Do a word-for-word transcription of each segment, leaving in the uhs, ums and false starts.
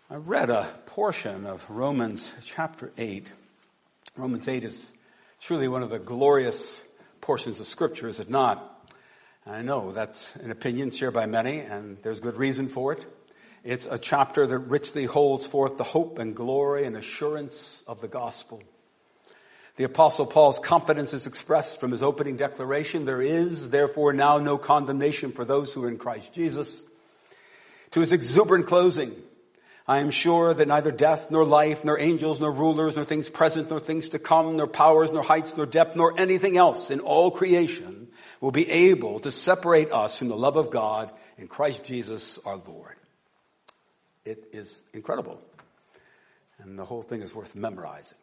I read a portion of Romans chapter eight. Romans eight is truly one of the glorious portions of Scripture, is it not? I know that's an opinion shared by many, and there's good reason for it. It's a chapter that richly holds forth the hope and glory and assurance of the gospel. The Apostle Paul's confidence is expressed from his opening declaration, "There is therefore now no condemnation for those who are in Christ Jesus." To his exuberant closing, "I am sure that neither death, nor life, nor angels, nor rulers, nor things present, nor things to come, nor powers, nor heights, nor depth, nor anything else in all creation will be able to separate us from the love of God in Christ Jesus our Lord." It is incredible. And the whole thing is worth memorizing.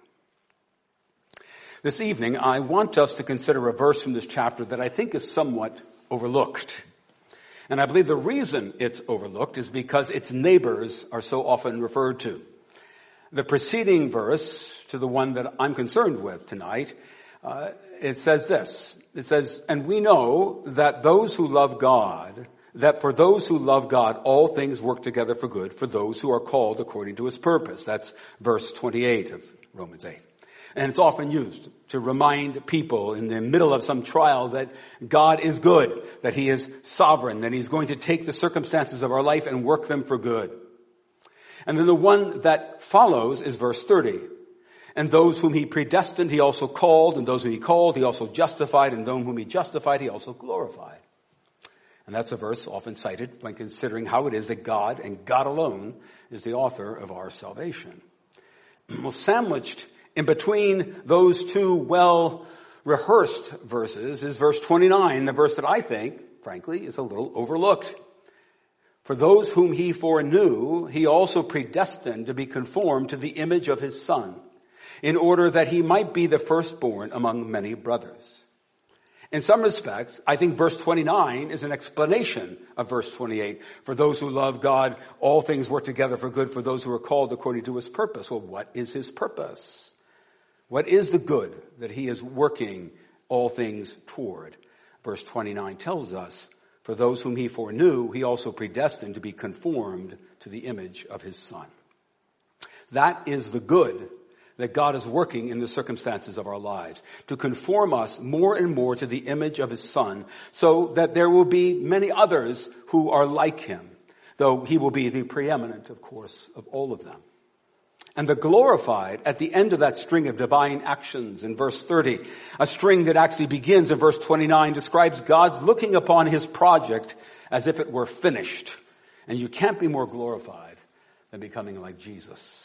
This evening, I want us to consider a verse from this chapter that I think is somewhat overlooked. And I believe the reason it's overlooked is because its neighbors are so often referred to. The preceding verse, to the one that I'm concerned with tonight, uh, it says this. It says, "And we know that those who love God, that for those who love God, all things work together for good, for those who are called according to his purpose." That's verse twenty-eight of Romans eight. And it's often used to remind people in the middle of some trial that God is good, that he is sovereign, that he's going to take the circumstances of our life and work them for good. And then the one that follows is verse thirty. "And those whom he predestined, he also called, and those whom he called, he also justified, and those whom he justified, he also glorified." And that's a verse often cited when considering how it is that God and God alone is the author of our salvation. Well, sandwiched in between those two well-rehearsed verses is verse twenty-nine, the verse that I think, frankly, is a little overlooked. "For those whom he foreknew, he also predestined to be conformed to the image of his Son, in order that he might be the firstborn among many brothers." In some respects, I think verse twenty-nine is an explanation of verse twenty-eight. "For those who love God, all things work together for good for those who are called according to his purpose." Well, what is his purpose? What is the good that he is working all things toward? Verse twenty-nine tells us, "For those whom he foreknew, he also predestined to be conformed to the image of his Son." That is the good that God is working in the circumstances of our lives, to conform us more and more to the image of his Son, so that there will be many others who are like him, though he will be the preeminent, of course, of all of them. And the glorified at the end of that string of divine actions in verse thirty, a string that actually begins in verse twenty-nine, describes God's looking upon his project as if it were finished. And you can't be more glorified than becoming like Jesus.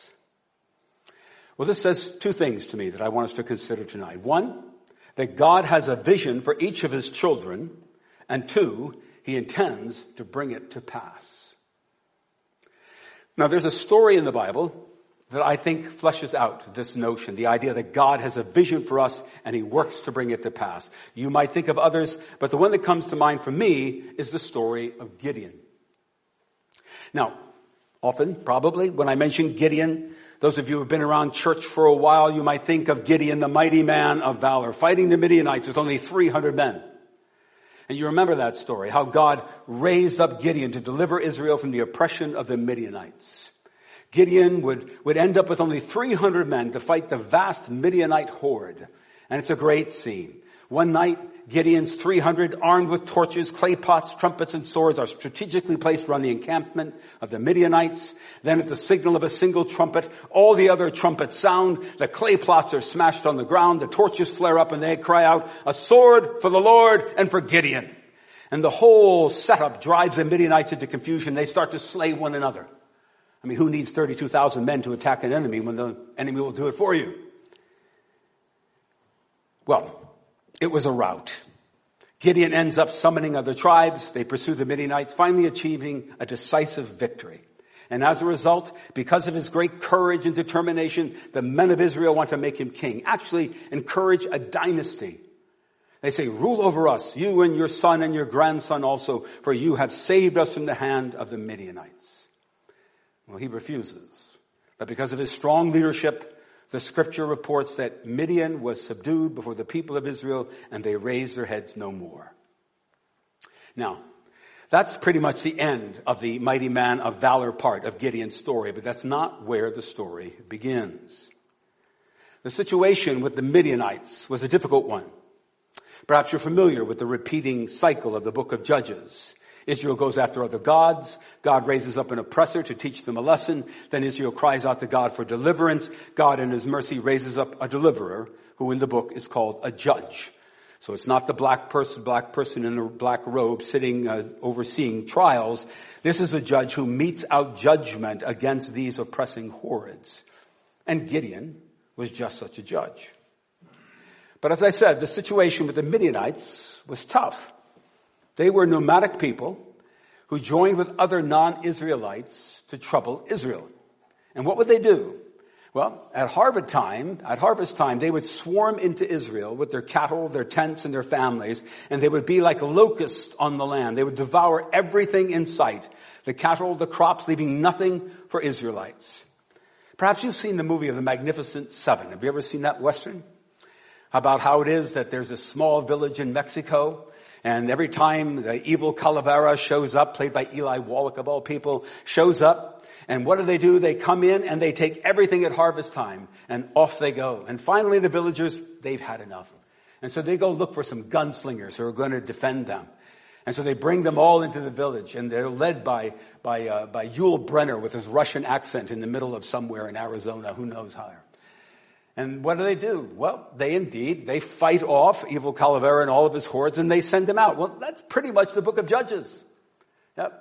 Well, this says two things to me that I want us to consider tonight. One, that God has a vision for each of his children. And two, he intends to bring it to pass. Now, there's a story in the Bible that I think fleshes out this notion, the idea that God has a vision for us and he works to bring it to pass. You might think of others, but the one that comes to mind for me is the story of Gideon. Now, often, probably, when I mention Gideon, those of you who have been around church for a while, you might think of Gideon, the mighty man of valor, fighting the Midianites with only three hundred men. And you remember that story, how God raised up Gideon to deliver Israel from the oppression of the Midianites. Gideon would, would end up with only three hundred men to fight the vast Midianite horde. And it's a great scene. One night, Gideon's three hundred, armed with torches, clay pots, trumpets, and swords, are strategically placed around the encampment of the Midianites. Then at the signal of a single trumpet, all the other trumpets sound, the clay pots are smashed on the ground, the torches flare up, and they cry out, "A sword for the Lord and for Gideon." And the whole setup drives the Midianites into confusion. They start to slay one another. I mean, who needs thirty-two thousand men to attack an enemy when the enemy will do it for you? Well, it was a rout. Gideon ends up summoning other tribes. They pursue the Midianites, finally achieving a decisive victory. And as a result, because of his great courage and determination, the men of Israel want to make him king. Actually, encourage a dynasty. They say, "Rule over us, you and your son and your grandson also, for you have saved us from the hand of the Midianites." Well, he refuses. But because of his strong leadership, the scripture reports that Midian was subdued before the people of Israel, and they raised their heads no more. Now, That's pretty much the end of the mighty man of valor part of Gideon's story, but that's not where the story begins. The situation with the Midianites was a difficult one. Perhaps you're familiar with the repeating cycle of the book of Judges. Israel goes after other gods. God raises up an oppressor to teach them a lesson. Then Israel cries out to God for deliverance. God in his mercy raises up a deliverer who in the book is called a judge. So it's not the black person, black person in a black robe sitting, uh, overseeing trials. This is a judge who metes out judgment against these oppressing hordes. And Gideon was just such a judge. But as I said, the situation with the Midianites was tough. They were nomadic people who joined with other non-Israelites to trouble Israel. And what would they do? Well, at harvest time, at harvest time, they would swarm into Israel with their cattle, their tents, and their families, and they would be like locusts on the land. They would devour everything in sight, the cattle, the crops, leaving nothing for Israelites. Perhaps you've seen the movie of the Magnificent Seven. Have you ever seen that Western? About how it is that there's a small village in Mexico, and every time the evil Calavera shows up, played by Eli Wallach of all people, shows up, and what do they do? They come in and they take everything at harvest time, and off they go. And finally the villagers, they've had enough. And so they go look for some gunslingers who are going to defend them. And so they bring them all into the village, and they're led by by uh, by Yul Brenner with his Russian accent in the middle of somewhere in Arizona, who knows higher. And what do they do? Well, they indeed, they fight off evil Calavera and all of his hordes, and they send him out. Well, that's pretty much the book of Judges. Yep.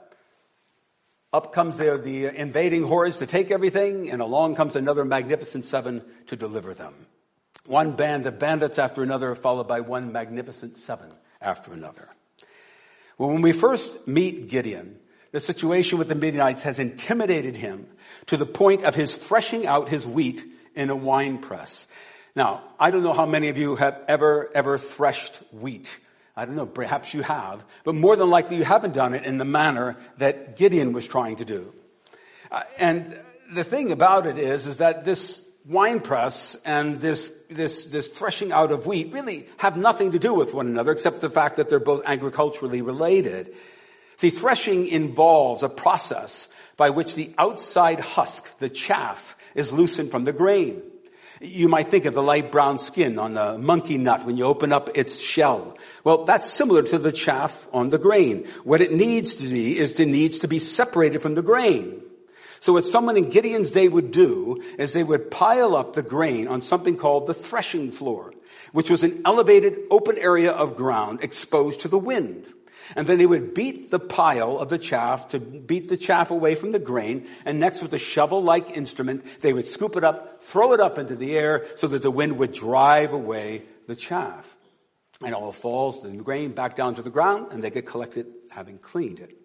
Up comes the, the invading hordes to take everything, and along comes another Magnificent Seven to deliver them. One band of bandits after another, followed by one Magnificent Seven after another. Well, when we first meet Gideon, the situation with the Midianites has intimidated him to the point of his threshing out his wheat in a wine press. Now, I don't know how many of you have ever, ever threshed wheat. I don't know, perhaps you have, but more than likely you haven't done it in the manner that Gideon was trying to do. Uh, and the thing about it is, is that this wine press and this, this, this threshing out of wheat really have nothing to do with one another except the fact that they're both agriculturally related. See, threshing involves a process by which the outside husk, the chaff, is loosened from the grain. You might think of the light brown skin on the monkey nut when you open up its shell. Well, that's similar to the chaff on the grain. What it needs to be is it needs to be separated from the grain. So what someone in Gideon's day would do is they would pile up the grain on something called the threshing floor, which was an elevated open area of ground exposed to the wind. And then they would beat the pile of the chaff to beat the chaff away from the grain. And next with a shovel-like instrument, they would scoop it up, throw it up into the air so that the wind would drive away the chaff. And it all falls, the grain back down to the ground, and they get collected having cleaned it.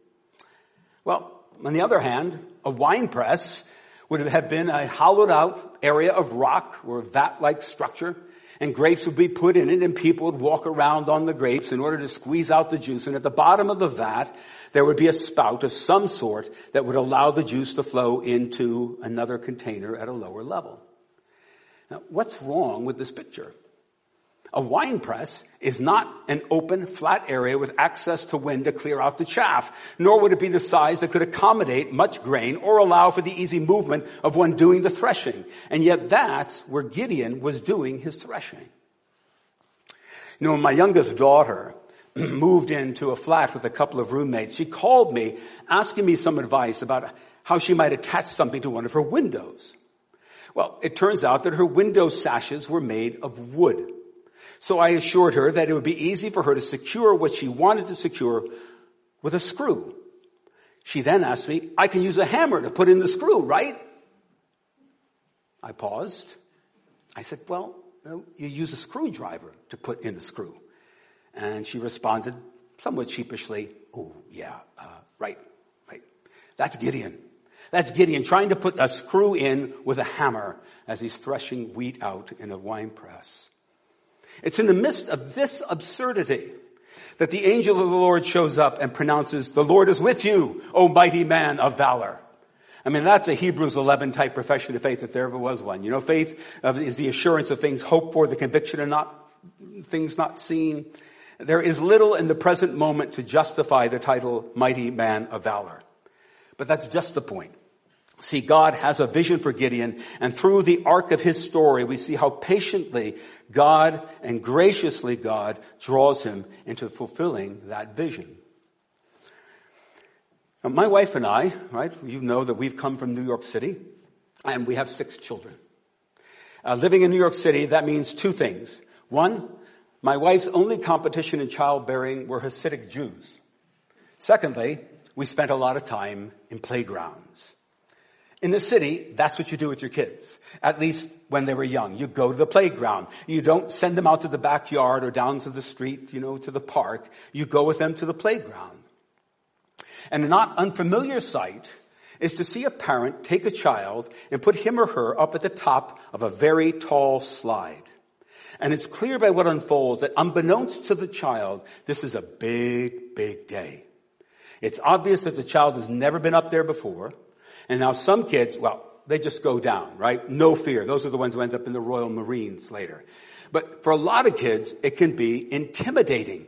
Well, on the other hand, a wine press would have been a hollowed out area of rock or a vat-like structure. And grapes would be put in it, and people would walk around on the grapes in order to squeeze out the juice. And at the bottom of the vat, there would be a spout of some sort that would allow the juice to flow into another container at a lower level. Now, what's wrong with this picture? A wine press is not an open, flat area with access to wind to clear out the chaff, nor would it be the size that could accommodate much grain or allow for the easy movement of one doing the threshing. And yet that's where Gideon was doing his threshing. You know, when my youngest daughter moved into a flat with a couple of roommates, she called me asking me some advice about how she might attach something to one of her windows. Well, it turns out that her window sashes were made of wood. So I assured her that it would be easy for her to secure what she wanted to secure with a screw. She then asked me, I can use a hammer to put in the screw, right? I paused. I said, well, no, you use a screwdriver to put in the screw. And she responded somewhat sheepishly, oh, yeah, uh, right, right. That's Gideon. That's Gideon trying to put a screw in with a hammer as he's threshing wheat out in a wine press. It's in the midst of this absurdity that the angel of the Lord shows up and pronounces, the Lord is with you, O mighty man of valor. I mean, that's a Hebrews eleven type profession of faith if there ever was one. You know, faith is the assurance of things hoped for, the conviction of not things not seen. There is little in the present moment to justify the title Mighty Man of Valor. But that's just the point. See, God has a vision for Gideon, and through the arc of his story, we see how patiently God and graciously God draws him into fulfilling that vision. Now, my wife and I, right, you know that we've come from New York City, and we have six children. Uh, living in New York City, that means two things. One, my wife's only competition in childbearing were Hasidic Jews. Secondly, we spent a lot of time in playgrounds. In the city, that's what you do with your kids. At least when they were young. You go to the playground. You don't send them out to the backyard or down to the street, you know, to the park. You go with them to the playground. And a not unfamiliar sight is to see a parent take a child and put him or her up at the top of a very tall slide. And it's clear by what unfolds that unbeknownst to the child, this is a big, big day. It's obvious that the child has never been up there before. And now some kids, well, they just go down, right? No fear. Those are the ones who end up in the Royal Marines later. But for a lot of kids, it can be intimidating.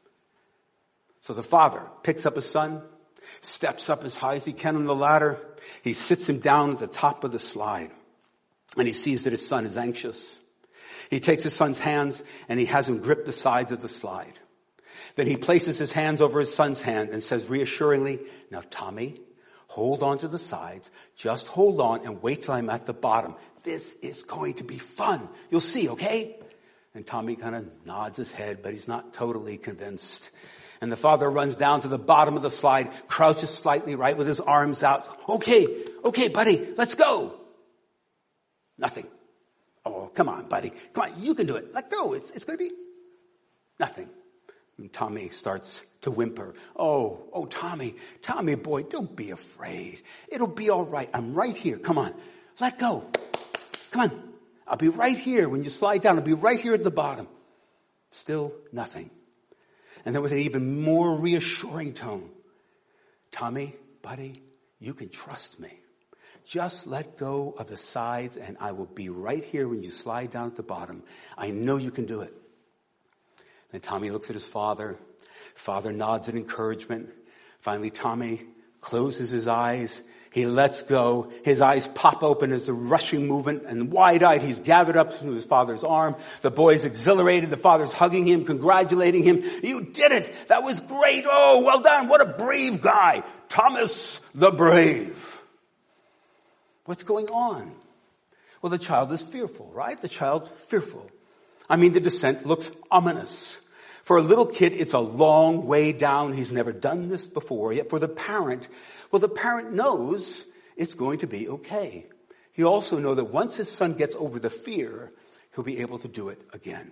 So the father picks up his son, steps up as high as he can on the ladder. He sits him down at the top of the slide. And he sees that his son is anxious. He takes his son's hands and he has him grip the sides of the slide. Then he places his hands over his son's hand and says reassuringly, "Now, Tommy, hold on to the sides. Just hold on and wait till I'm at the bottom. This is going to be fun. You'll see, okay?" And Tommy kind of nods his head, but he's not totally convinced. And the father runs down to the bottom of the slide, crouches slightly, right, with his arms out. "Okay, okay, buddy, let's go." Nothing. "Oh, come on, buddy. Come on, you can do it. Let go. It's, it's going to be nothing." And Tommy starts to whimper. Oh, oh, Tommy, Tommy boy, don't be afraid. It'll be all right. I'm right here. Come on. Let go. Come on. I'll be right here when you slide down. I'll be right here at the bottom. Still nothing. And then with an even more reassuring tone, "Tommy, buddy, you can trust me. Just let go of the sides and I will be right here when you slide down at the bottom. I know you can do it." Then Tommy looks at his father. Father nods in encouragement. Finally, Tommy closes his eyes. He lets go. His eyes pop open as a rushing movement, and wide-eyed, he's gathered up to his father's arm. The boy's exhilarated. The father's hugging him, congratulating him. "You did it! That was great! Oh, well done! What a brave guy! Thomas the Brave!" What's going on? Well, the child is fearful, right? The child's fearful. I mean, the descent looks ominous. For a little kid, it's a long way down. He's never done this before. Yet for the parent, well, the parent knows it's going to be okay. He also knows that once his son gets over the fear, he'll be able to do it again.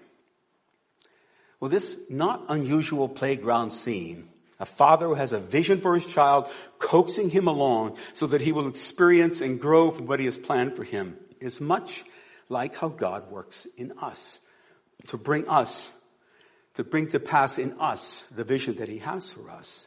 Well, this not unusual playground scene, a father who has a vision for his child, coaxing him along so that he will experience and grow from what he has planned for him, is much like how God works in us, to bring us, to bring to pass in us the vision that he has for us.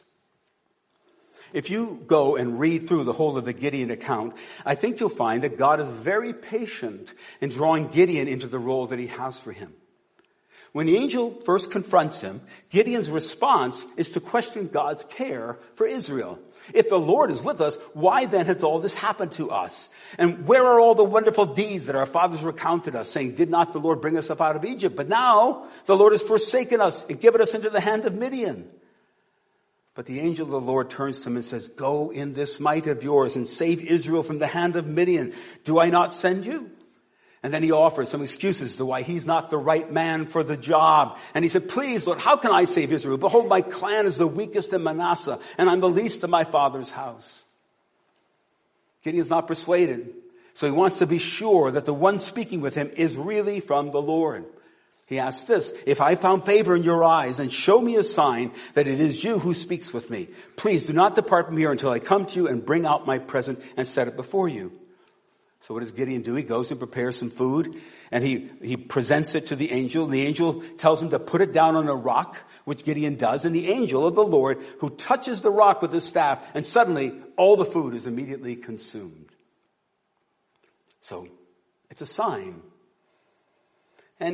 If you go and read through the whole of the Gideon account, I think you'll find that God is very patient in drawing Gideon into the role that he has for him. When the angel first confronts him, Gideon's response is to question God's care for Israel. If the Lord is with us, why then has all this happened to us? And where are all the wonderful deeds that our fathers recounted us, saying, "Did not the Lord bring us up out of Egypt?" But now the Lord has forsaken us and given us into the hand of Midian. But the angel of the Lord turns to him and says, "Go in this might of yours and save Israel from the hand of Midian. Do I not send you?" And then he offers some excuses to why he's not the right man for the job. And he said, "Please, Lord, how can I save Israel? Behold, my clan is the weakest in Manasseh, and I'm the least of my father's house." Gideon's not persuaded. So he wants to be sure that the one speaking with him is really from the Lord. He asks this, "If I found favor in your eyes, then show me a sign that it is you who speaks with me. Please do not depart from here until I come to you and bring out my present and set it before you." So what does Gideon do? He goes and prepares some food, and he, he presents it to the angel, and the angel tells him to put it down on a rock, which Gideon does, and the angel of the Lord, who touches the rock with his staff, and suddenly all the food is immediately consumed. So it's a sign. And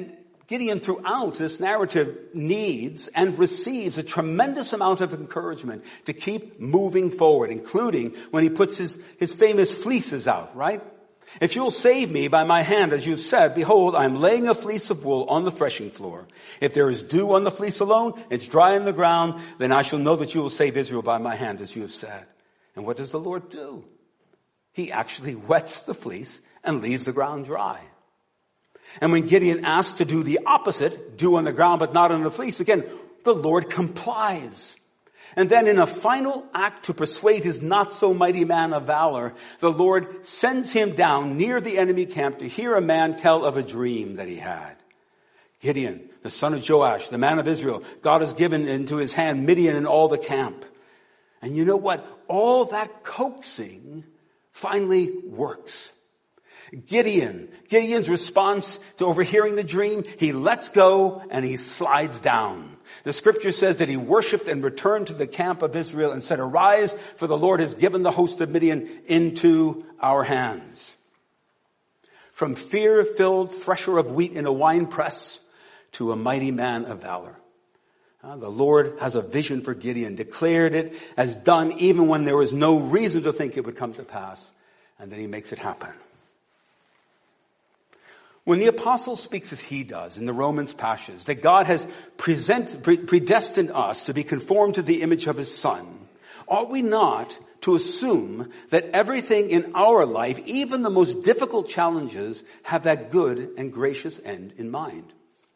Gideon throughout this narrative needs and receives a tremendous amount of encouragement to keep moving forward, including when he puts his, his famous fleeces out, right? If you'll save me by my hand, as you've said, behold, I am laying a fleece of wool on the threshing floor. If there is dew on the fleece alone, it's dry on the ground, then I shall know that you will save Israel by my hand, as you have said. And what does the Lord do? He actually wets the fleece and leaves the ground dry. And when Gideon asks to do the opposite, dew on the ground but not on the fleece, again, the Lord complies. And then in a final act to persuade his not so mighty man of valor, the Lord sends him down near the enemy camp to hear a man tell of a dream that he had. Gideon, the son of Joash, the man of Israel, God has given into his hand Midian and all the camp. And you know what? All that coaxing finally works. Gideon, Gideon's response to overhearing the dream, he lets go and he slides down. The scripture says that he worshiped and returned to the camp of Israel and said, arise, for the Lord has given the host of Midian into our hands. From fear-filled thresher of wheat in a winepress to a mighty man of valor. Uh, the Lord has a vision for Gideon, declared it as done even when there was no reason to think it would come to pass. And then he makes it happen. When the apostle speaks as he does in the Romans passage, that God has present, pre- predestined us to be conformed to the image of his Son, ought we not to assume that everything in our life, even the most difficult challenges, have that good and gracious end in mind?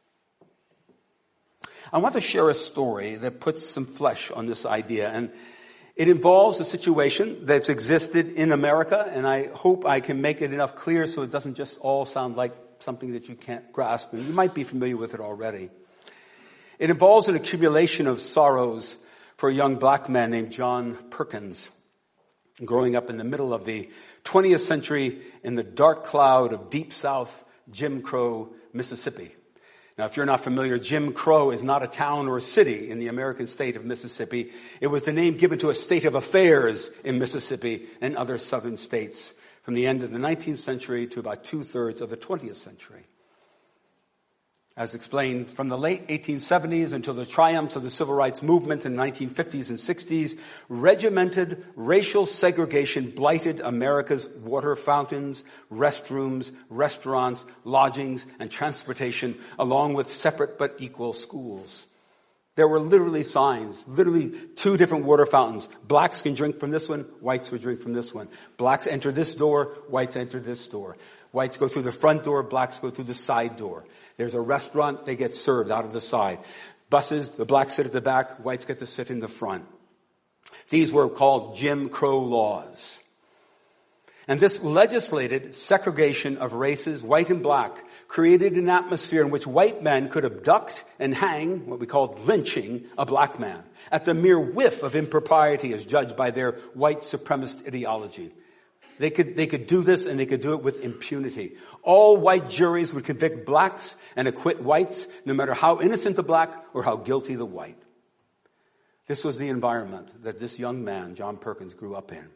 I want to share a story that puts some flesh on this idea, and it involves a situation that's existed in America, and I hope I can make it enough clear so it doesn't just all sound like something that you can't grasp, and you might be familiar with it already. It involves an accumulation of sorrows for a young black man named John Perkins, growing up in the middle of the twentieth century in the dark cloud of Deep South Jim Crow, Mississippi. Now, if you're not familiar, Jim Crow is not a town or a city in the American state of Mississippi. It was the name given to a state of affairs in Mississippi and other southern states from the end of the nineteenth century to about two-thirds of the twentieth century. As explained, from the late eighteen seventies until the triumphs of the civil rights movement in the nineteen fifties and sixties, regimented racial segregation blighted America's water fountains, restrooms, restaurants, lodgings, and transportation, along with separate but equal schools. There were literally signs, literally two different water fountains. Blacks can drink from this one, whites would drink from this one. Blacks enter this door, whites enter this door. Whites go through the front door, blacks go through the side door. There's a restaurant, they get served out of the side. Buses, the blacks sit at the back, whites get to sit in the front. These were called Jim Crow laws. And this legislated segregation of races, white and black, created an atmosphere in which white men could abduct and hang, what we called lynching, a black man, at the mere whiff of impropriety as judged by their white supremacist ideology. They could, they could do this and they could do it with impunity. All white juries would convict blacks and acquit whites, no matter how innocent the black or how guilty the white. This was the environment that this young man, John Perkins, grew up in.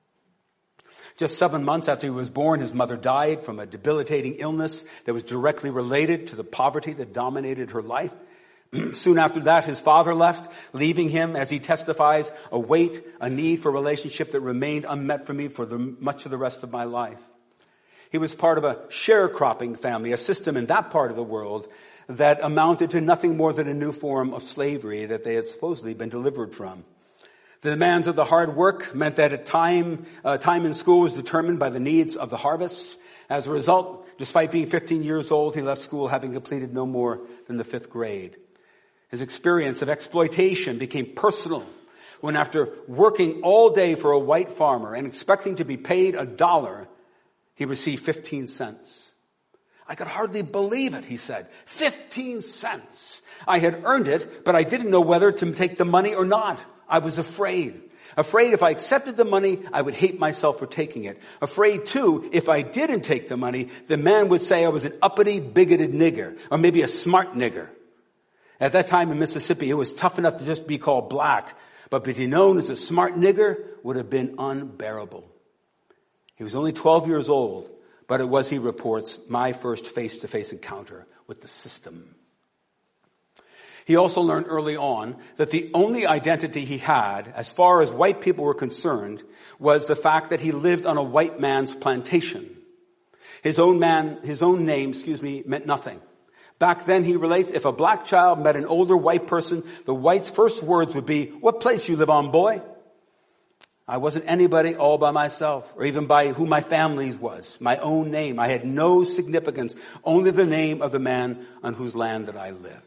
Just seven months after he was born, his mother died from a debilitating illness that was directly related to the poverty that dominated her life. Soon after that, his father left, leaving him, as he testifies, a weight, a need for relationship that remained unmet for me for the, much of the rest of my life. He was part of a sharecropping family, a system in that part of the world that amounted to nothing more than a new form of slavery that they had supposedly been delivered from. The demands of the hard work meant that at time, uh, time in school was determined by the needs of the harvest. As a result, despite being fifteen years old, he left school having completed no more than the fifth grade. His experience of exploitation became personal when, after working all day for a white farmer and expecting to be paid a dollar, he received fifteen cents. I could hardly believe it, he said. fifteen cents. I had earned it, but I didn't know whether to take the money or not. I was afraid. Afraid if I accepted the money, I would hate myself for taking it. Afraid, too, if I didn't take the money, the man would say I was an uppity, bigoted nigger, or maybe a smart nigger. At that time in Mississippi, it was tough enough to just be called black, but to be known as a smart nigger would have been unbearable. He was only twelve years old, but it was, he reports, my first face-to-face encounter with the system. He also learned early on that the only identity he had, as far as white people were concerned, was the fact that he lived on a white man's plantation. His own man, his own name, excuse me, meant nothing. Back then, he relates, if a black child met an older white person, the white's first words would be, "What place you live on, boy?" I wasn't anybody all by myself, or even by who my family was, my own name. I had no significance, only the name of the man on whose land that I lived.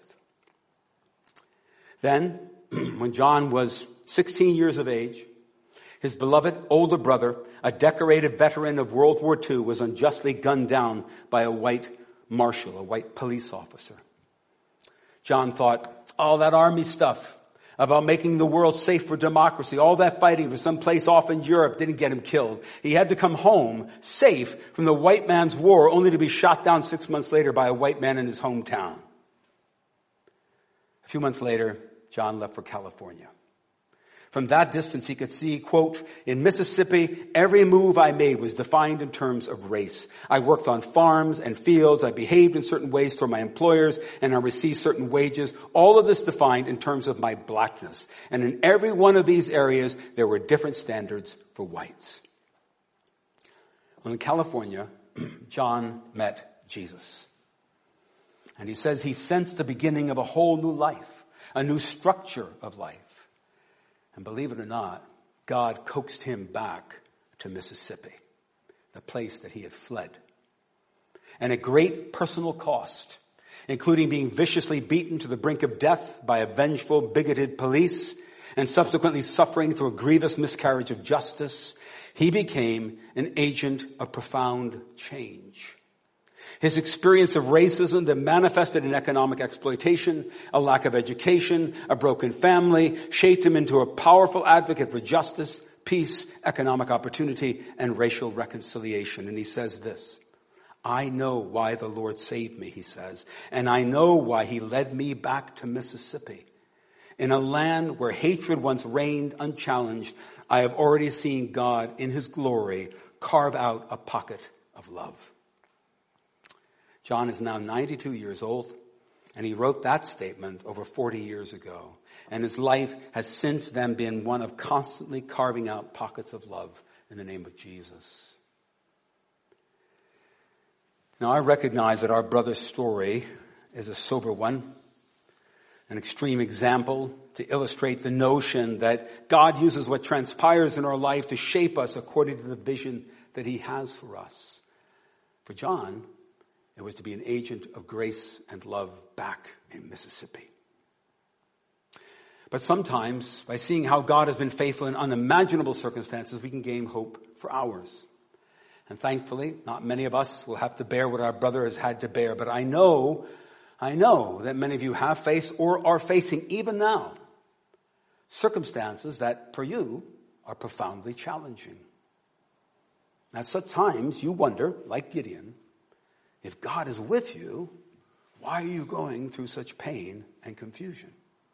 Then, when John was sixteen years of age, his beloved older brother, a decorated veteran of World War Two, was unjustly gunned down by a white marshal, a white police officer. John thought, all that army stuff about making the world safe for democracy, all that fighting for some place off in Europe didn't get him killed. He had to come home safe from the white man's war, only to be shot down six months later by a white man in his hometown. A few months later, John left for California. From that distance, he could see, quote, in Mississippi, every move I made was defined in terms of race. I worked on farms and fields. I behaved in certain ways toward my employers, and I received certain wages. All of this defined in terms of my blackness. And in every one of these areas, there were different standards for whites. Well, in California, John met Jesus. And he says he sensed the beginning of a whole new life, a new structure of life. And believe it or not, God coaxed him back to Mississippi, the place that he had fled. And at great personal cost, including being viciously beaten to the brink of death by a vengeful, bigoted police, and subsequently suffering through a grievous miscarriage of justice, he became an agent of profound change. His experience of racism that manifested in economic exploitation, a lack of education, a broken family, shaped him into a powerful advocate for justice, peace, economic opportunity, and racial reconciliation. And he says this, I know why the Lord saved me, he says, and I know why he led me back to Mississippi. In a land where hatred once reigned unchallenged, I have already seen God in his glory carve out a pocket of love. John is now ninety-two years old, and he wrote that statement over forty years ago. And his life has since then been one of constantly carving out pockets of love in the name of Jesus. Now, I recognize that our brother's story is a sober one, an extreme example to illustrate the notion that God uses what transpires in our life to shape us according to the vision that he has for us. For John, it was to be an agent of grace and love back in Mississippi. But sometimes, by seeing how God has been faithful in unimaginable circumstances, we can gain hope for ours. And thankfully, not many of us will have to bear what our brother has had to bear. But I know, I know that many of you have faced or are facing even now circumstances that for you are profoundly challenging. At such times, you wonder, like Gideon, if God is with you, why are you going through such pain and confusion?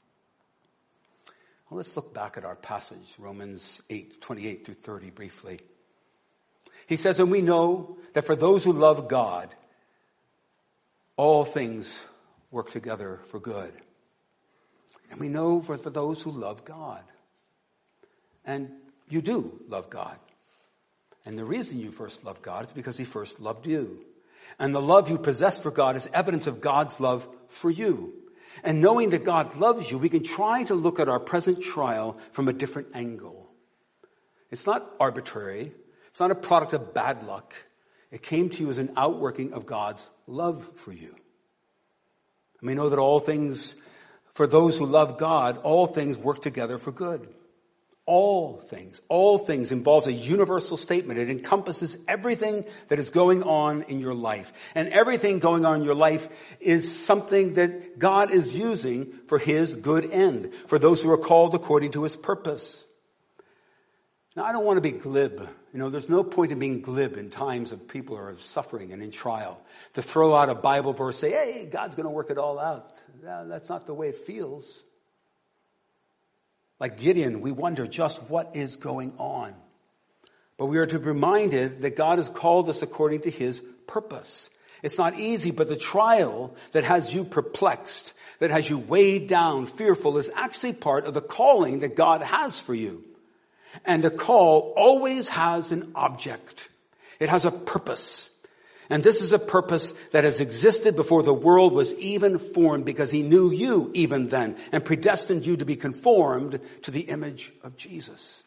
Well, let's look back at our passage, Romans eight, twenty-eight through thirty, briefly. He says, and we know that for those who love God, all things work together for good. And we know for, for those who love God. And you do love God. And the reason you first love God is because he first loved you. And the love you possess for God is evidence of God's love for you. And knowing that God loves you, we can try to look at our present trial from a different angle. It's not arbitrary. It's not a product of bad luck. It came to you as an outworking of God's love for you. And we know that all things, for those who love God, all things work together for good. All things, all things involves a universal statement. It encompasses everything that is going on in your life. And everything going on in your life is something that God is using for his good end, for those who are called according to his purpose. Now, I don't want to be glib. You know, there's no point in being glib in times of people who are suffering and in trial. To throw out a Bible verse, say, hey, God's going to work it all out. That's not the way it feels. Like Gideon, we wonder just what is going on. But we are to be reminded that God has called us according to his purpose. It's not easy, but the trial that has you perplexed, that has you weighed down, fearful, is actually part of the calling that God has for you. And the call always has an object. It has a purpose. And this is a purpose that has existed before the world was even formed, because he knew you even then and predestined you to be conformed to the image of Jesus.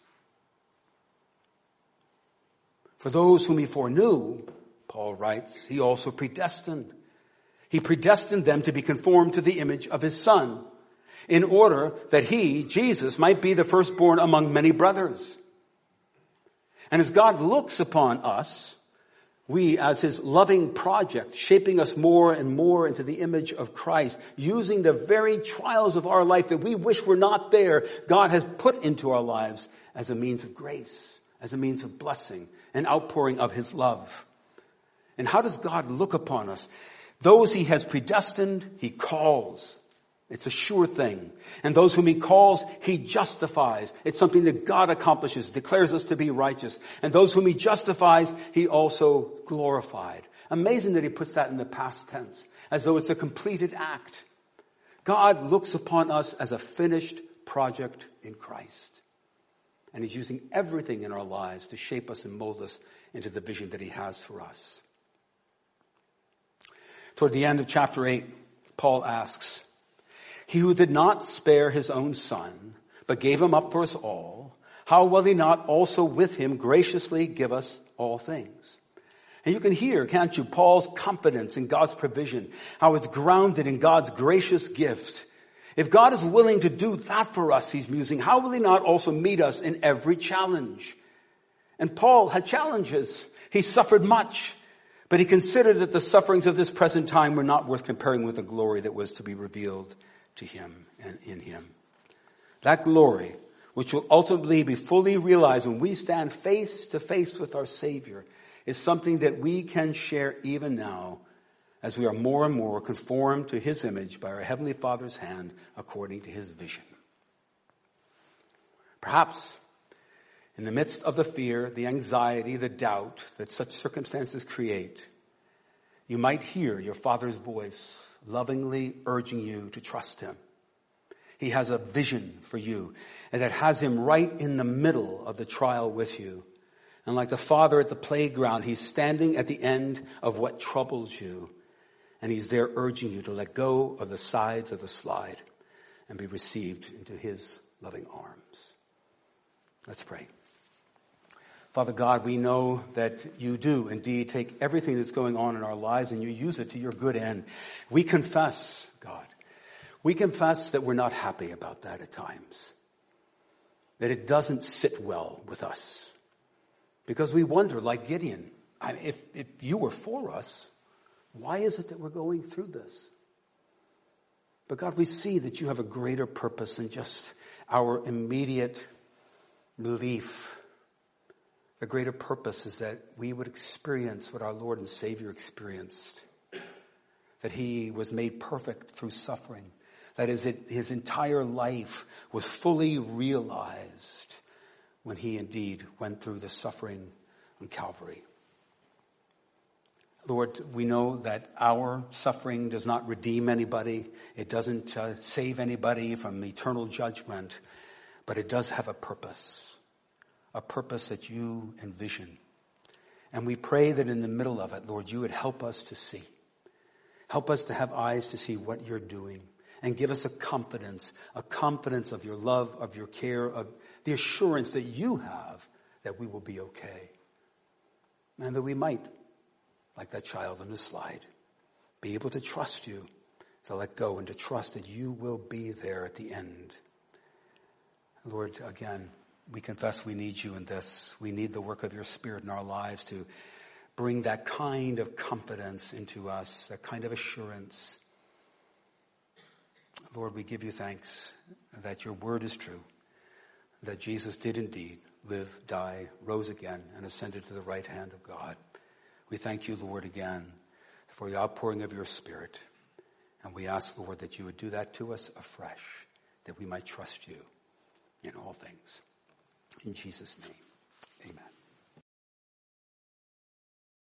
For those whom he foreknew, Paul writes, he also predestined. He predestined them to be conformed to the image of his Son, in order that he, Jesus, might be the firstborn among many brothers. And as God looks upon us, we as his loving project, shaping us more and more into the image of Christ, using the very trials of our life that we wish were not there, God has put into our lives as a means of grace, as a means of blessing, an outpouring of his love. And how does God look upon us? Those he has predestined, he calls. It's a sure thing. And those whom he calls, he justifies. It's something that God accomplishes, declares us to be righteous. And those whom he justifies, he also glorified. Amazing that he puts that in the past tense, as though it's a completed act. God looks upon us as a finished project in Christ. And he's using everything in our lives to shape us and mold us into the vision that he has for us. Toward the end of chapter eight, Paul asks, he who did not spare his own Son, but gave him up for us all, how will he not also with him graciously give us all things? And you can hear, can't you, Paul's confidence in God's provision, how it's grounded in God's gracious gift. If God is willing to do that for us, he's musing, how will he not also meet us in every challenge? And Paul had challenges. He suffered much. But he considered that the sufferings of this present time were not worth comparing with the glory that was to be revealed to him and in him. That glory, which will ultimately be fully realized when we stand face to face with our Savior, is something that we can share even now as we are more and more conformed to his image by our Heavenly Father's hand according to his vision. Perhaps in the midst of the fear, the anxiety, the doubt that such circumstances create, you might hear your Father's voice lovingly urging you to trust him. He has a vision for you, and that has him right in the middle of the trial with you. And like the father at the playground, he's standing at the end of what troubles you, and he's there urging you to let go of the sides of the slide and be received into his loving arms. Let's pray. Father God, we know that you do indeed take everything that's going on in our lives and you use it to your good end. We confess, God, we confess that we're not happy about that at times, that it doesn't sit well with us, because we wonder, like Gideon, I mean, if, if you were for us, why is it that we're going through this? But God, we see that you have a greater purpose than just our immediate relief. The greater purpose is that we would experience what our Lord and Savior experienced. That he was made perfect through suffering. That is, it, his entire life was fully realized when he indeed went through the suffering on Calvary. Lord, we know that our suffering does not redeem anybody. It doesn't uh, save anybody from eternal judgment. But it does have a purpose. A purpose that you envision. And we pray that in the middle of it, Lord, you would help us to see. Help us to have eyes to see what you're doing. And give us a confidence, a confidence of your love, of your care, of the assurance that you have that we will be okay. And that we might, like that child on the slide, be able to trust you, to let go and to trust that you will be there at the end. Lord, again, we confess we need you in this. We need the work of your Spirit in our lives to bring that kind of confidence into us, that kind of assurance. Lord, we give you thanks that your word is true, that Jesus did indeed live, die, rose again, and ascended to the right hand of God. We thank you, Lord, again for the outpouring of your Spirit. And we ask, Lord, that you would do that to us afresh, that we might trust you in all things. In Jesus' name, amen.